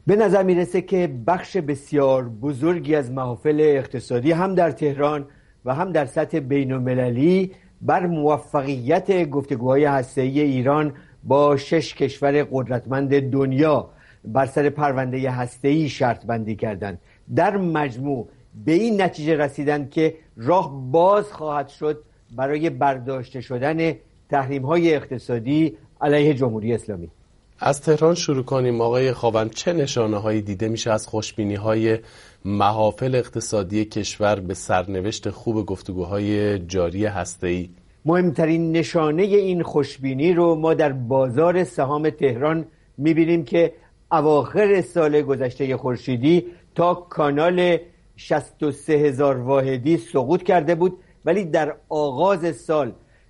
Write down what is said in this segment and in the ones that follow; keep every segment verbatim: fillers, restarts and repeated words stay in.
به نظر میرسه که بخش بسیار بزرگی از محافل اقتصادی هم در تهران و هم در سطح بین‌المللی بر موفقیت گفتگوهای هسته‌ای ایران با شش کشور قدرتمند دنیا بر سر پرونده هسته‌ای شرط بندی کردند. در مجموع به این نتیجه رسیدند که راه باز خواهد شد برای برداشته شدن تحریم‌های اقتصادی علیه جمهوری اسلامی. از تهران شروع کنیم. آقای خاوند، چه نشانه‌هایی دیده میشه از خوشبینی‌های محافل اقتصادی کشور به سرنوشت خوب گفتگوهای جاری هسته‌ای؟ مهمترین نشانه این خوشبینی رو ما در بازار سهام تهران می‌بینیم که اواخر سال گذشته خورشیدی تا کانال شصت و سه هزار واحدی سقوط کرده بود، ولی در آغاز سال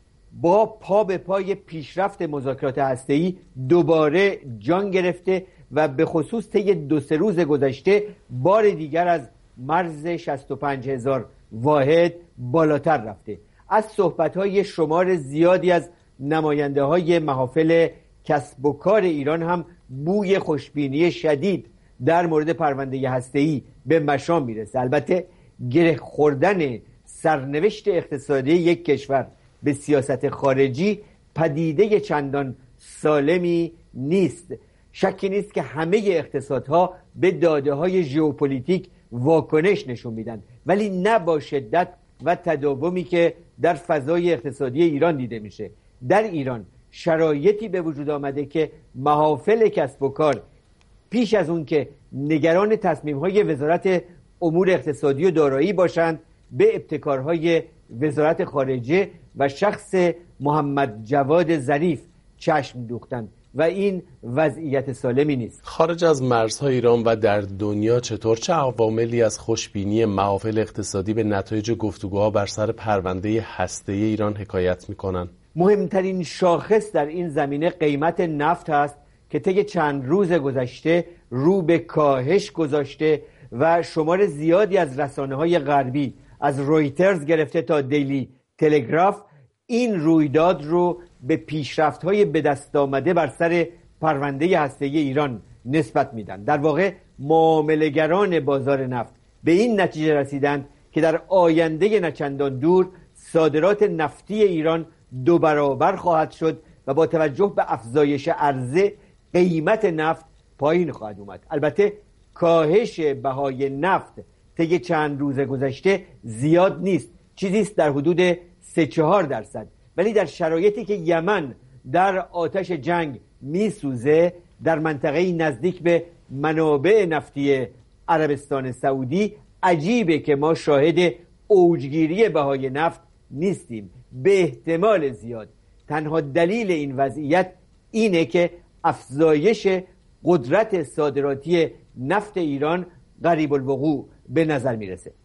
با پا به پای پیشرفت مذاکرات هسته‌ای دوباره جان گرفته و به خصوص طی دو سه روز گذشته بار دیگر از مرز شصت و پنج هزار واحد بالاتر رفته. از صحبت‌های شمار زیادی از نماینده‌های محافل کسب و کار ایران هم بوی خوشبینی شدید در مورد پرونده هسته‌ای به مشام میرسه. البته گره خوردن سرنوشت اقتصادی یک کشور به سیاست خارجی پدیده چندان سالمی نیست. شکی نیست که همه اقتصادها به داده‌های ژئوپلیتیک واکنش نشون میدن، ولی نه با شدت و تداومی که در فضای اقتصادی ایران دیده میشه. در ایران شرایطی به وجود آمده که محافل کسب و کار پیش از اون که نگران تصمیم‌های وزارت امور اقتصادی و دارایی باشند، به ابتکارهای وزارت خارجه و شخص محمد جواد ظریف چشم دوختند و این وضعیت سالمی نیست. خارج از مرزهای ایران و در دنیا چطور چه عواملی از خوشبینی محافل اقتصادی به نتایج گفتگوها بر سر پرونده هسته‌ای ایران حکایت می‌کنند؟ مهمترین شاخص در این زمینه قیمت نفت است که طی چند روز گذشته رو به کاهش گذاشته و شمار زیادی از رسانه‌های غربی از رویترز گرفته تا دیلی تلگراف این رویداد رو به پیشرفت‌های به دست آمده بر سر پرونده هسته‌ای ایران نسبت میدن. در واقع معامله‌گران بازار نفت به این نتیجه رسیدند که در آینده نچندان دور صادرات نفتی ایران دو برابر خواهد شد و با توجه به افزایش عرضه قیمت نفت پایین خواهد اومد. البته کاهش بهای نفت طی چند روز گذشته زیاد نیست، چیزی است در حدود سه چهار درصد، ولی در شرایطی که یمن در آتش جنگ میسوزه، در منطقه نزدیک به منابع نفتی عربستان سعودی، عجیبه که ما شاهد اوجگیری بهای نفت نیستیم. به احتمال زیاد تنها دلیل این وضعیت اینه که افزایش قدرت صادراتی نفت ایران قریب الوقوع به نظر میرسه.